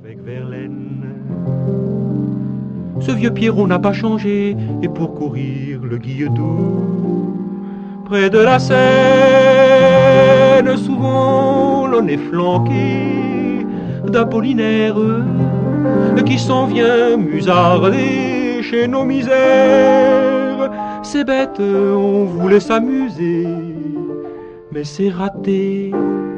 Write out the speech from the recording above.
avec Verlaine. Ce vieux Pierrot n'a pas changé, et pour courir le Guilledou, près de la Seine, souvent l'on est flanqué d'Apollinaire, qui s'en vient musarder chez nos misères. C'est bête, on voulait s'amuser, mais c'est raté.